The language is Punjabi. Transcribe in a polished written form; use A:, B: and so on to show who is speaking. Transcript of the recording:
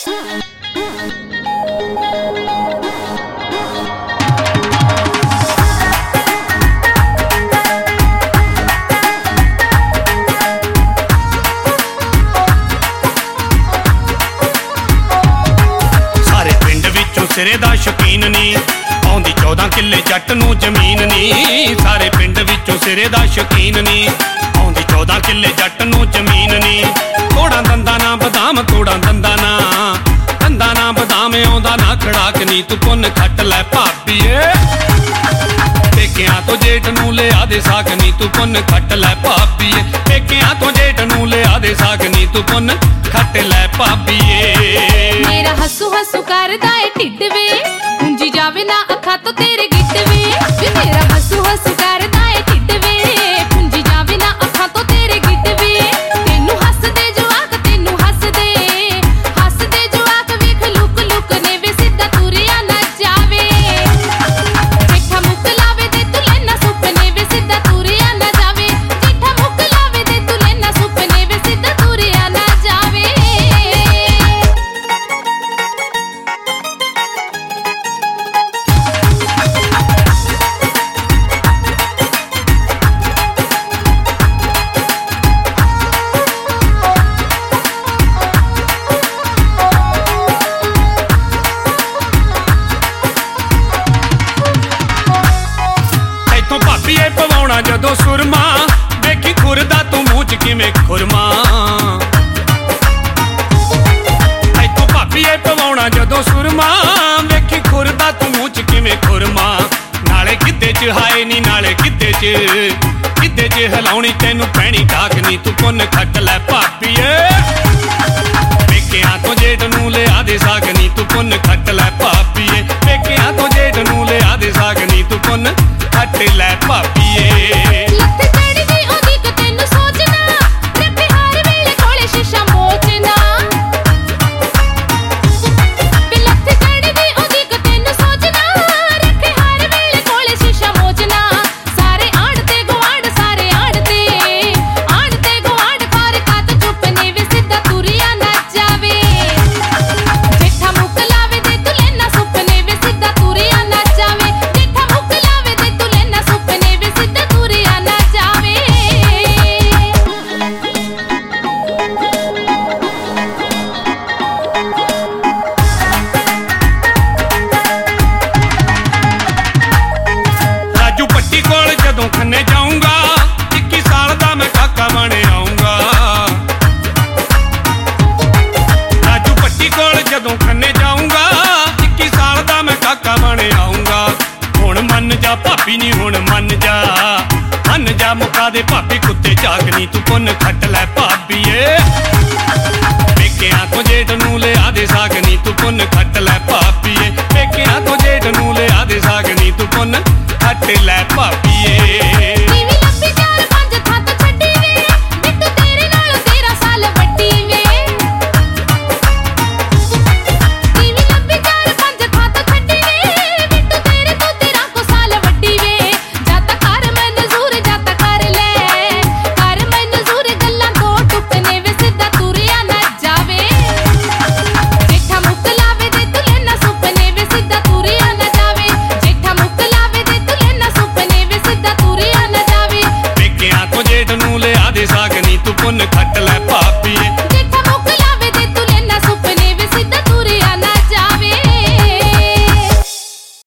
A: ਸਾਰੇ ਪਿੰਡ ਵਿੱਚੋਂ ਸਿਰੇ ਦਾ ਸ਼ੌਕੀਨ ਨੀ, ਆਉਂਦੀ 14 ਕਿੱਲੇ ਜੱਟ ਨੂੰ ਜ਼ਮੀਨ ਨੀ। ਸਾਰੇ ਪਿੰਡ ਵਿੱਚੋਂ ਸਿਰੇ ਦਾ ਸ਼ੌਕੀਨ ਨੀ, ਆਉਂਦੀ 14 ਕਿੱਲੇ ਜੱਟ ਨੂੰ ਜ਼ਮੀਨ ਨੀ। ਕੋੜਾਂ ਦੰਦਾਂ ਨਾ ਬਦਾਮ, ਕੋੜਾਂ ਦੰਦਾਂ ਨਾ ਬਦਾਮ, ਆਉਂਦਾ ਨਾ ਖੜਾਕ ਨੀ, ਤੂੰ ਪੁੰਨ ਖੱਟ ਲੈ ਭਾਬੀਏ। ਪੇਕਿਆਂ ਤੋਂ ਜੇਠ ਨੂੰ ਲਿਆ ਦੇ ਸਾਕ ਨੀ, ਤੂੰ ਪੁੰਨ ਖੱਟ ਲੈ ਭਾਬੀਏ। ਪੇਕਿਆਂ ਤੋਂ ਜੇਠ ਨੂੰ ਲਿਆ ਦੇ ਸਾਕ ਨੀ, ਤੂੰ ਪੁੰਨ ਖੱਟ ਲੈ ਭਾਬੀਏ।
B: ਮੇਰਾ ਹੱਸੂ ਹੱਸੂ ਕਰਦਾ ਏ ਢਿੱਡ ਵੇ, ਉਂਜੀ ਜਾਵੇ ਨਾ ਅੱਖਾਂ ਤੋਂ ਤੇਰੇ ਗਿੱਟ ਵੇ। ਮੇਰਾ ਹੱਸੂ ਹੱਸੂ ਕਰਦਾ ਏ ਢਿੱਡ ਵੇ, ਉਂਜੀ ਜਾਵੇ ਨਾ ਅੱਖਾਂ ਤੋਂ ਤੇਰੇ ਗਿੱਟ ਵੇ। ਤੈਨੂੰ ਹੱਸਦੇ ਜਵਾਕ, ਤੈਨੂੰ ਹੱਸਦੇ ਜਵਾਕ ਵੇਖ ਲੁਕ ਲੁਕ ਨੇ ਵੇ, ਸਿੱਧਾ ਤੁਰਿਆ ਨਾ ਜਾਵੇ। ਜੇਠਾ ਮੁੱਕ ਲਾਵੇ ਦੇ ਤੂੰ ਲੈਣਾ ਸੁਪਨੇ ਵੇ, ਸਿੱਧਾ ਤੁਰਿਆ ਨਾ ਜਾਵੇ। ਜੇਠਾ ਮੁੱਕ ਲਾਵੇ ਦੇ ਤੂੰ ਲੈਣਾ ਸੁਪਨੇ ਵੇ, ਸਿੱਧਾ ਤੁਰਿਆ ਨਾ ਜਾਵੇ।
A: ਇੱਥੋਂ ਭਾਬੀਏ ਪਵਾਉਣਾ ਜਦੋਂ ਸੁਰਮਾ, ਵੇਖੀ ਖੁਰਦਾ ਤੂੰ ਮੂੰਹ ਚ ਕਿਵੇਂ ਖੁਰਮਾ। ਇੱਥੋਂ ਭਾਬੀਏ ਪਵਾਉਣਾ ਜਦੋਂ ਸੁਰਮਾ, ਵੇਖੀ ਖੁਰਦਾ ਤੂੰ ਮੂੰਹ ਚ ਕਿਵੇਂ ਖੁਰਮਾ। ਨਾਲੇ ਗਿੱਧੇ ਚ ਹਾਏ ਨੀ, ਨਾਲੇ ਗਿੱਧੇ ਚ ਹਿਲਾਉਣੀ ਤੈਨੂੰ ਪੈਣੀ ਢਾਕ ਨੀ, ਤੂੰ ਪੁੰਨ ਖੱਟ ਲੈ ਭਾਬੀਏ। ਪੇਕਿਆਂ ਤੋਂ ਜੇਠ ਨੂੰ ਲਿਆ ਦੇ ਸਾਕ ਨੀ, ਤੂੰ ਪੁੰਨ ਖੱਟ ਲੈ ਭਾਬੀਏ। ਪੇਕਿਆਂ ਤੋਂ ਜੇਠ ਨੂੰ ਲਿਆ ਦੇ ਸਾਕ ਨੀ, ਤੂੰ ਪੁੰਨ ਖੱਟ ਲੈ ਭਾਬੀਏ।
B: ਲੱਤ ਚੜ੍ਹਦੀ ਉਹਦੀ ਕਿ ਤੈਨੂੰ ਸੋਚਣਾ, ਰੱਖੇ ਹਰ ਵੇਲੇ ਕੋਲੇ ਸ਼ੀਸ਼ਾ ਮੋਚਣਾ। ਵੇ ਲੱਤ ਚੜ੍ਹਦੀ ਉਹਦੀ ਕਿ ਤੈਨੂੰ ਸੋਚਣਾ, ਰੱਖੇ ਹਰ ਵੇਲੇ ਕੋਲੇ ਸ਼ੀਸ਼ਾ ਮੋਚਣਾ। ਸਾਰੇ ਆੜ ਤੇ ਗੁਆਂਢ, ਸਾਰੇ ਆੜ ਤੇ ਗੁਆਂਢ ਖਾਰ ਕਾਤ ਚੁੱਪ ਨੇ ਵੇ, ਸਿੱਧਾ ਤੁਰਿਆ ਨਾ ਜਾਵੇ। ਜੇਠਾ ਮੁੱਕ ਲਾਵੇ ਦੇ ਤੂੰ ਲੈਣਾ ਸੁਪਨੇ ਵੇ, ਸਿੱਧਾ ਤੁਰਿਆ ਨਾ ਜਾਵੇ। ਜੇਠਾ ਮੁੱਕ ਲਾਵੇ ਦੇ ਤੂੰ ਲੈਣਾ ਸੁਪਨੇ ਵੇ, ਸਿੱਧਾ ਤੁਰਿਆ ਨਾ ਜਾਵੇ।
A: ਰਾਜੂ ਪੱਟੀ ਕੋਲ ਜਦੋਂ ਖੰਨੇ ਜਾਊਂਗਾ, 21 ਸਾਲ ਦਾ ਮੈਂ ਕਾਕਾ ਬਣ ਆਊਂਗਾ। ਰਾਜੂ ਪੱਟੀ ਕੋਲ ਜਦੋਂ ਖੰਨੇ ਜਾਊਂਗਾ, 21 ਸਾਲ ਦਾ ਮੈਂ ਕਾਕਾ ਬਣ ਆਊਂਗਾ। ਹੁਣ ਮੰਨ ਜਾ ਭਾਬੀ ਨੀ, ਹੁਣ ਮੰਨ ਜਾ ਮੁਕਾ ਦੇ ਭਾਬੀ ਕੁੱਤੇ ਝਾਕਨੀ, ਤੂੰ ਪੁੰਨ ਖੱਟ ਲੈ ਭਾਬੀਏ। ਪੇਕਿਆਂ ਤੋਂ ਜੇਠ ਨੂੰ ਲਿਆ ਦੇ ਸਾਕ ਨੀ, ਤੂੰ ਪੁੰਨ